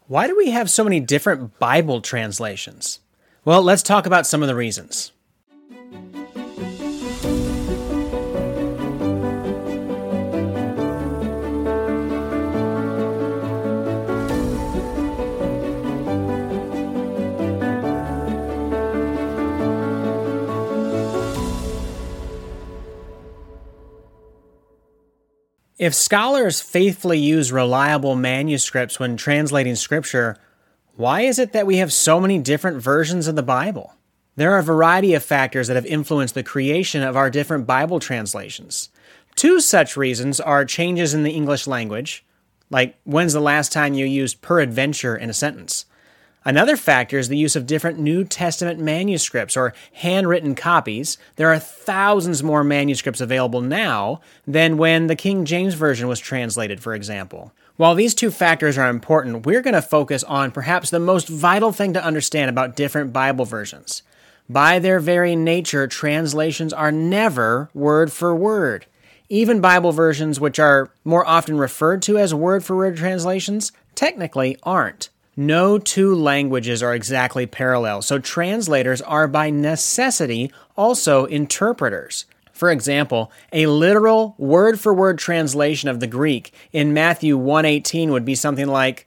Why do we have so many different Bible translations? Well, let's talk about some of the reasons. If scholars faithfully use reliable manuscripts when translating Scripture, why is it that we have so many different versions of the Bible? There are a variety of factors that have influenced the creation of our different Bible translations. Two such reasons are changes in the English language, like when's the last time you used peradventure in a sentence? Another factor is the use of different New Testament manuscripts or handwritten copies. There are thousands more manuscripts available now than when the King James Version was translated, for example. While these two factors are important, we're going to focus on perhaps the most vital thing to understand about different Bible versions. By their very nature, translations are never word for word. Even Bible versions, which are more often referred to as word-for-word translations, technically aren't. No two languages are exactly parallel, so translators are by necessity also interpreters. For example, a literal word-for-word translation of the Greek in Matthew 1:18 would be something like,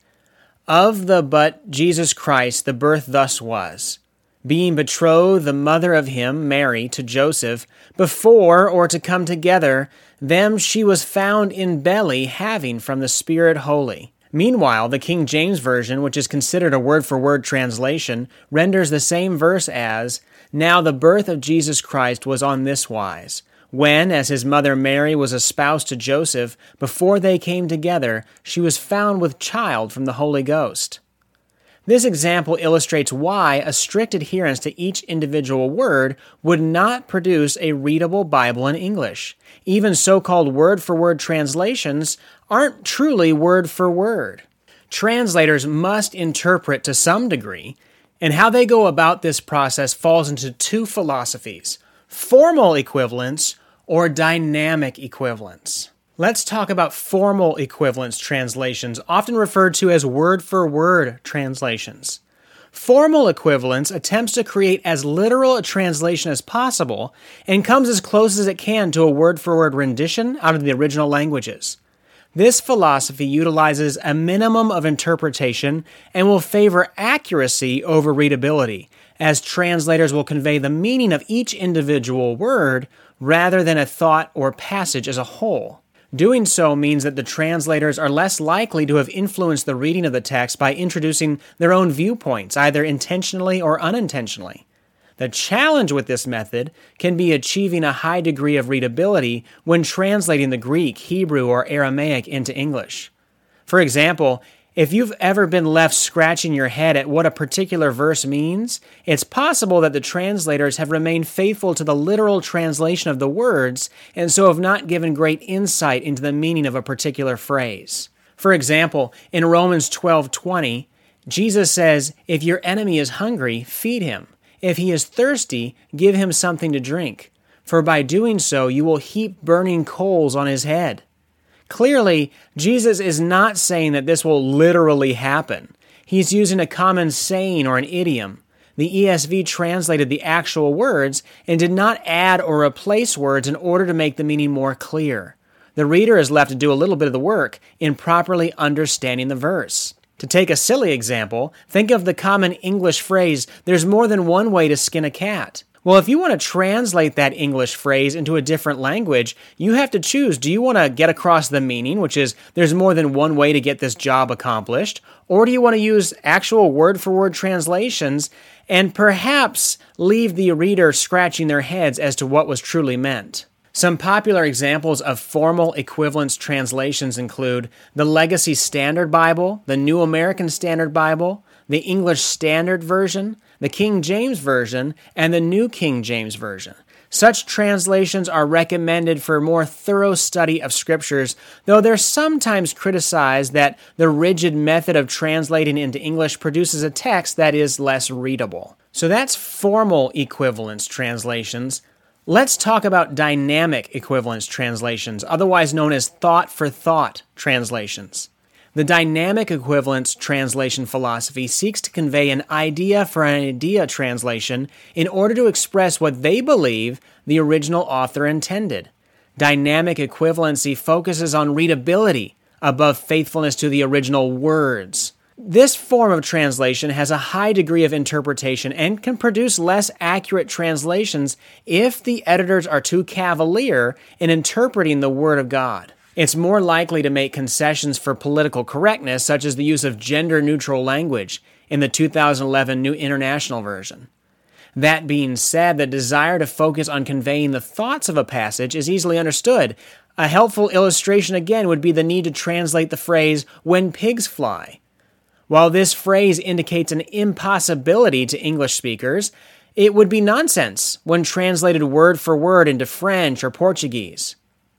"Of the but Jesus Christ the birth thus was, being betrothed the mother of him, Mary, to Joseph, before or to come together, them she was found in belly having from the Spirit holy." Meanwhile, the King James Version, which is considered a word-for-word translation, renders the same verse as, "Now the birth of Jesus Christ was on this wise, when, as his mother Mary was espoused to Joseph, before they came together, she was found with child from the Holy Ghost." This example illustrates why a strict adherence to each individual word would not produce a readable Bible in English. Even so-called word-for-word translations aren't truly word-for-word. Translators must interpret to some degree, and how they go about this process falls into two philosophies: formal equivalence or dynamic equivalence. Let's talk about formal equivalence translations, often referred to as word-for-word translations. Formal equivalence attempts to create as literal a translation as possible and comes as close as it can to a word-for-word rendition out of the original languages. This philosophy utilizes a minimum of interpretation and will favor accuracy over readability, as translators will convey the meaning of each individual word rather than a thought or passage as a whole. Doing so means that the translators are less likely to have influenced the reading of the text by introducing their own viewpoints, either intentionally or unintentionally. The challenge with this method can be achieving a high degree of readability when translating the Greek, Hebrew, or Aramaic into English. For example, if you've ever been left scratching your head at what a particular verse means, it's possible that the translators have remained faithful to the literal translation of the words and so have not given great insight into the meaning of a particular phrase. For example, in Romans 12:20, Jesus says, "If your enemy is hungry, feed him. If he is thirsty, give him something to drink. For by doing so, you will heap burning coals on his head." Clearly, Jesus is not saying that this will literally happen. He's using a common saying or an idiom. The ESV translated the actual words and did not add or replace words in order to make the meaning more clear. The reader is left to do a little bit of the work in properly understanding the verse. To take a silly example, think of the common English phrase, "There's more than one way to skin a cat." Well, if you want to translate that English phrase into a different language, you have to choose. Do you want to get across the meaning, which is there's more than one way to get this job accomplished? Or do you want to use actual word-for-word translations and perhaps leave the reader scratching their heads as to what was truly meant? Some popular examples of formal equivalence translations include the Legacy Standard Bible, the New American Standard Bible, the English Standard Version, the King James Version, and the New King James Version. Such translations are recommended for more thorough study of scriptures, though they're sometimes criticized that the rigid method of translating into English produces a text that is less readable. So that's formal equivalence translations. Let's talk about dynamic equivalence translations, otherwise known as thought-for-thought translations. The dynamic equivalence translation philosophy seeks to convey an idea for an idea translation in order to express what they believe the original author intended. Dynamic equivalency focuses on readability above faithfulness to the original words. This form of translation has a high degree of interpretation and can produce less accurate translations if the editors are too cavalier in interpreting the Word of God. It's more likely to make concessions for political correctness, such as the use of gender-neutral language in the 2011 New International Version. That being said, the desire to focus on conveying the thoughts of a passage is easily understood. A helpful illustration again would be the need to translate the phrase, "when pigs fly." While this phrase indicates an impossibility to English speakers, it would be nonsense when translated word for word into French or Portuguese.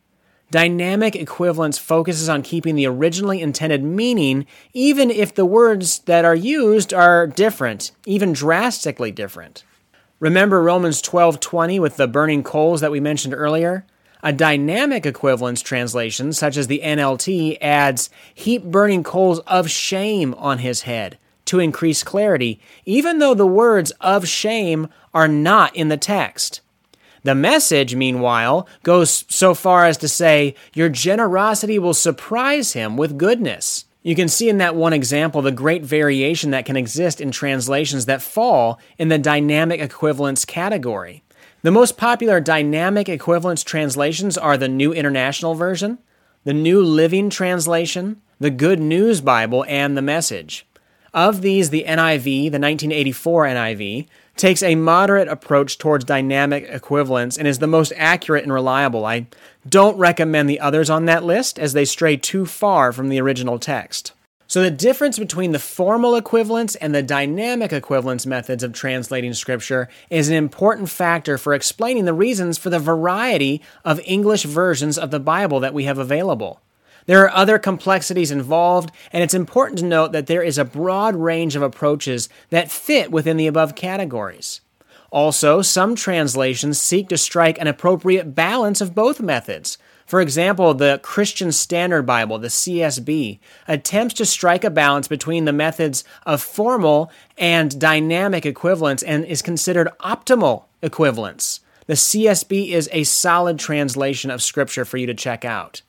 Dynamic equivalence focuses on keeping the originally intended meaning, even if the words that are used are different, even drastically different. Remember Romans 12:20 with the burning coals that we mentioned earlier? A dynamic equivalence translation, such as the NLT, adds, "heap burning coals of shame on his head," to increase clarity, even though the words "of shame" are not in the text. The Message, meanwhile, goes so far as to say, "your generosity will surprise him with goodness." You can see in that one example the great variation that can exist in translations that fall in the dynamic equivalence category. The most popular dynamic equivalence translations are the New International Version, the New Living Translation, the Good News Bible, and the Message. Of these, the NIV, the 1984 NIV, takes a moderate approach towards dynamic equivalence and is the most accurate and reliable. I don't recommend the others on that list as they stray too far from the original text. So the difference between the formal equivalence and the dynamic equivalence methods of translating Scripture is an important factor for explaining the reasons for the variety of English versions of the Bible that we have available. There are other complexities involved, and it's important to note that there is a broad range of approaches that fit within the above categories. Also, some translations seek to strike an appropriate balance of both methods. For example, the Christian Standard Bible, the CSB, attempts to strike a balance between the methods of formal and dynamic equivalence and is considered optimal equivalence. The CSB is a solid translation of Scripture for you to check out.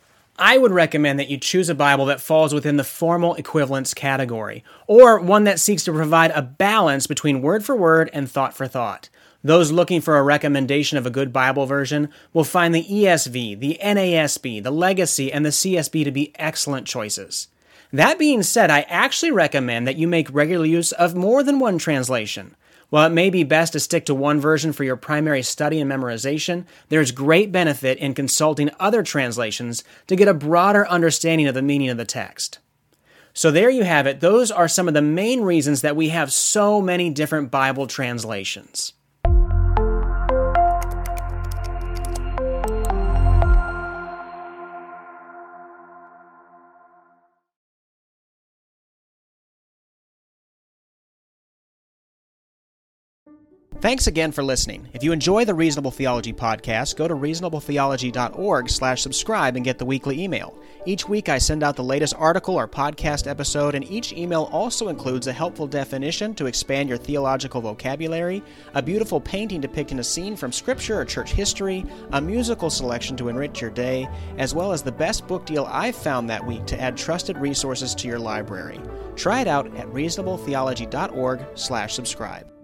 I would recommend that you choose a Bible that falls within the formal equivalence category, or one that seeks to provide a balance between word for word and thought for thought. Those looking for a recommendation of a good Bible version will find the ESV, the NASB, the Legacy, and the CSB to be excellent choices. That being said, I actually recommend that you make regular use of more than one translation. While it may be best to stick to one version for your primary study and memorization, there's great benefit in consulting other translations to get a broader understanding of the meaning of the text. So there you have it. Those are some of the main reasons that we have so many different Bible translations. Thanks again for listening. If you enjoy the Reasonable Theology podcast, go to reasonabletheology.org/subscribe and get the weekly email. Each week I send out the latest article or podcast episode, and each email also includes a helpful definition to expand your theological vocabulary, a beautiful painting depicting a scene from Scripture or church history, a musical selection to enrich your day, as well as the best book deal I've found that week to add trusted resources to your library. Try it out at reasonabletheology.org/subscribe.